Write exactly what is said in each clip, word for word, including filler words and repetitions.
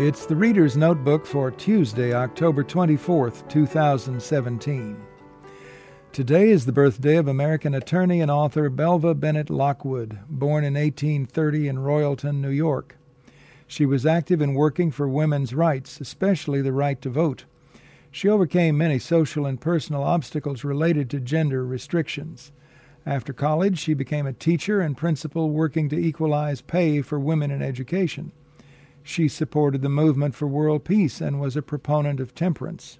It's the Reader's Notebook for Tuesday, October twenty-fourth, two thousand seventeen. Today is the birthday of American attorney and author Belva Bennett Lockwood, born in eighteen thirty in Royalton, New York. She was active in working for women's rights, especially the right to vote. She overcame many social and personal obstacles related to gender restrictions. After college, she became a teacher and principal working to equalize pay for women in education. She supported the movement for world peace and was a proponent of temperance.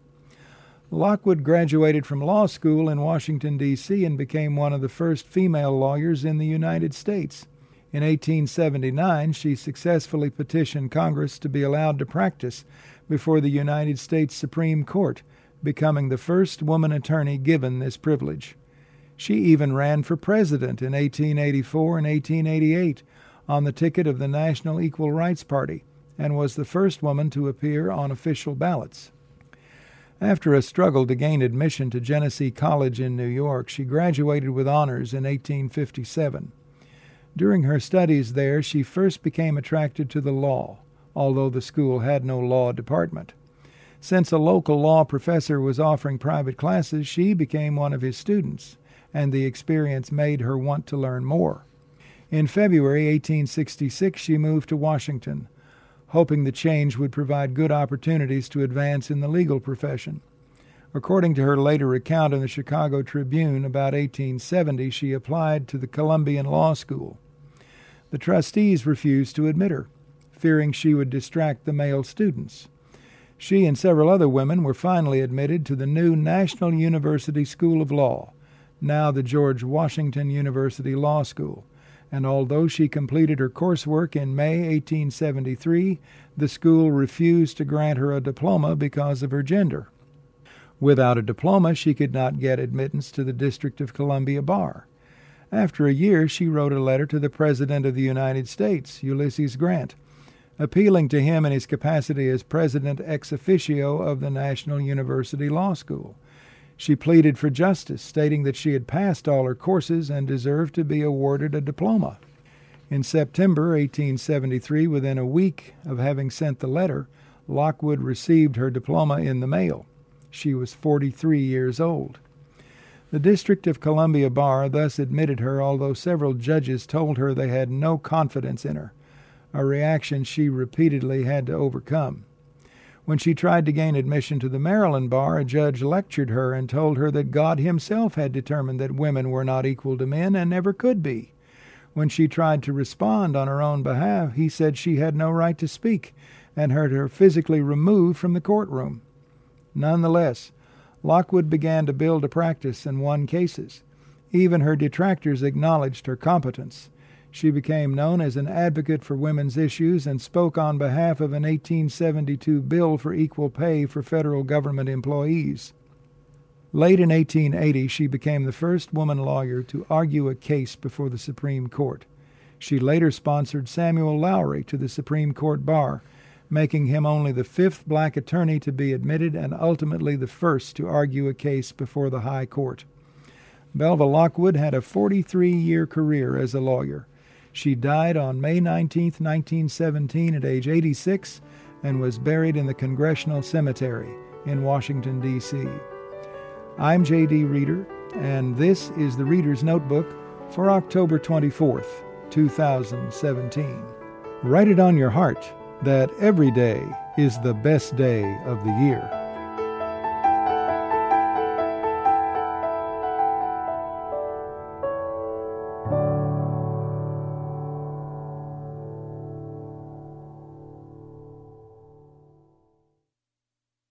Lockwood graduated from law school in Washington, D C and became one of the first female lawyers in the United States. In eighteen seventy-nine, she successfully petitioned Congress to be allowed to practice before the United States Supreme Court, becoming the first woman attorney given this privilege. She even ran for president in eighteen eighty-four and eighteen eighty-eight on the ticket of the National Equal Rights Party, and was the first woman to appear on official ballots. After a struggle to gain admission to Genesee College in New York, she graduated with honors in eighteen fifty-seven. During her studies there, she first became attracted to the law, although the school had no law department. Since a local law professor was offering private classes, she became one of his students, and the experience made her want to learn more. In February eighteen sixty-six, she moved to Washington, hoping the change would provide good opportunities to advance in the legal profession. According to her later account in the Chicago Tribune, about eighteen seventy, she applied to the Columbian Law School. The trustees refused to admit her, fearing she would distract the male students. She and several other women were finally admitted to the new National University School of Law, now the George Washington University Law School, and although she completed her coursework in May eighteen seventy-three, the school refused to grant her a diploma because of her gender. Without a diploma, she could not get admittance to the District of Columbia Bar. After a year, she wrote a letter to the President of the United States, Ulysses Grant, appealing to him in his capacity as President ex officio of the National University Law School. She pleaded for justice, stating that she had passed all her courses and deserved to be awarded a diploma. In September eighteen seventy-three, within a week of having sent the letter, Lockwood received her diploma in the mail. She was forty-three years old. The District of Columbia Bar thus admitted her, although several judges told her they had no confidence in her, a reaction she repeatedly had to overcome. When she tried to gain admission to the Maryland Bar, a judge lectured her and told her that God himself had determined that women were not equal to men and never could be. When she tried to respond on her own behalf, he said she had no right to speak and had her physically removed from the courtroom. Nonetheless, Lockwood began to build a practice and won cases. Even her detractors acknowledged her competence. She became known as an advocate for women's issues and spoke on behalf of an eighteen seventy-two bill for equal pay for federal government employees. Late in eighteen eighty, she became the first woman lawyer to argue a case before the Supreme Court. She later sponsored Samuel Lowry to the Supreme Court bar, making him only the fifth black attorney to be admitted and ultimately the first to argue a case before the High Court. Belva Lockwood had a forty-three-year career as a lawyer. She died on May nineteenth, nineteen seventeen at age eighty-six and was buried in the Congressional Cemetery in Washington, D C I'm J D Reader, and this is the Reader's Notebook for October twenty-fourth, two thousand seventeen. Write it on your heart that every day is the best day of the year.